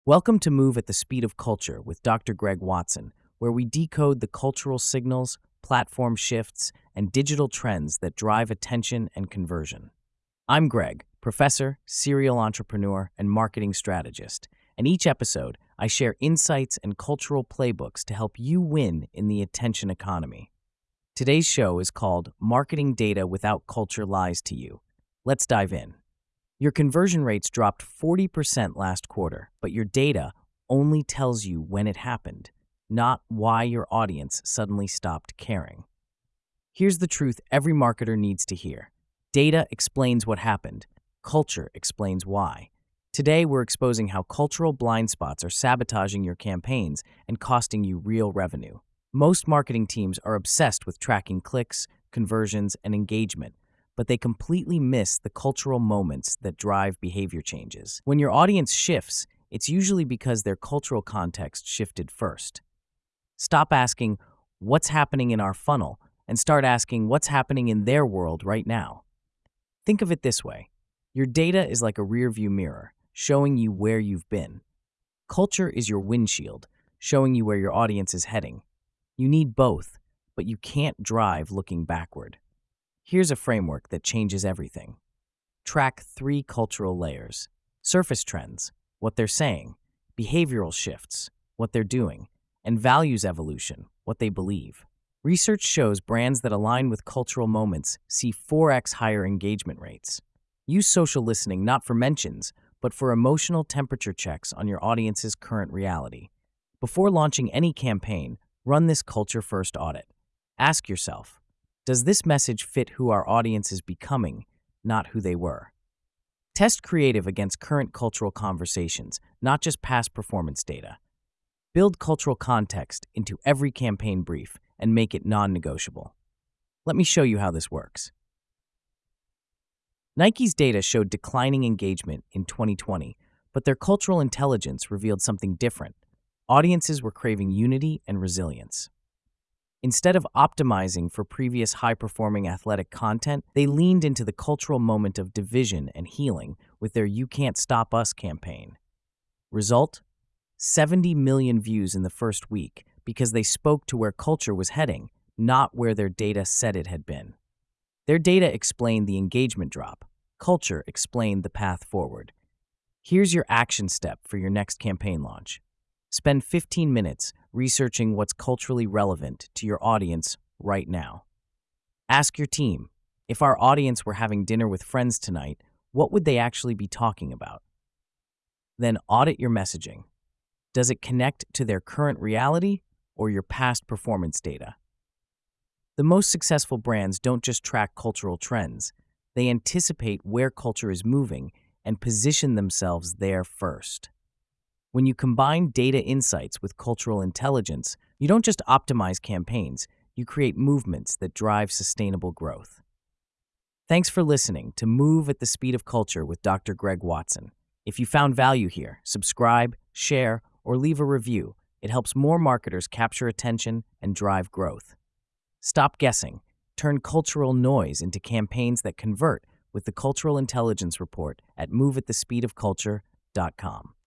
Welcome to Move at the Speed of Culture with Dr. Greg Watson, where we decode the cultural signals, platform shifts, and digital trends that drive attention and conversion. I'm Greg, professor, serial entrepreneur, and marketing strategist, and each episode I share insights and cultural playbooks to help you win in the attention economy. Today's show is called Marketing Data Without Culture Lies to You. Let's dive in. Your conversion rates dropped 40% last quarter, but your data only tells you when it happened, not why your audience suddenly stopped caring. Here's the truth every marketer needs to hear. Data explains what happened. Culture explains why. Today, we're exposing how cultural blind spots are sabotaging your campaigns and costing you real revenue. Most marketing teams are obsessed with tracking clicks, conversions, and engagement, but they completely miss the cultural moments that drive behavior changes. When your audience shifts, it's usually because their cultural context shifted first. Stop asking, what's happening in our funnel, and start asking, what's happening in their world right now. Think of it this way. Your data is like a rearview mirror, showing you where you've been. Culture is your windshield, showing you where your audience is heading. You need both, but you can't drive looking backward. Here's a framework that changes everything. Track 3 cultural layers. Surface trends, what they're saying, behavioral shifts, what they're doing, and values evolution, what they believe. Research shows brands that align with cultural moments see 4x higher engagement rates. Use social listening not for mentions, but for emotional temperature checks on your audience's current reality. Before launching any campaign, run this culture-first audit. Ask yourself, does this message fit who our audience is becoming, not who they were? Test creative against current cultural conversations, not just past performance data. Build cultural context into every campaign brief and make it non-negotiable. Let me show you how this works. Nike's data showed declining engagement in 2020, but their cultural intelligence revealed something different. Audiences were craving unity and resilience. Instead of optimizing for previous high-performing athletic content, they leaned into the cultural moment of division and healing with their You Can't Stop Us campaign. Result? 70 million views in the first week because they spoke to where culture was heading, not where their data said it had been. Their data explained the engagement drop. Culture explained the path forward. Here's your action step for your next campaign launch. Spend 15 minutes researching what's culturally relevant to your audience right now. Ask your team, if our audience were having dinner with friends tonight, what would they actually be talking about? Then audit your messaging. Does it connect to their current reality or your past performance data? The most successful brands don't just track cultural trends. They anticipate where culture is moving and position themselves there first. When you combine data insights with cultural intelligence, you don't just optimize campaigns, you create movements that drive sustainable growth. Thanks for listening to Move at the Speed of Culture with Dr. Greg Watson. If you found value here, subscribe, share, or leave a review. It helps more marketers capture attention and drive growth. Stop guessing. Turn cultural noise into campaigns that convert with the Cultural Intelligence Report at moveatthespeedofculture.com.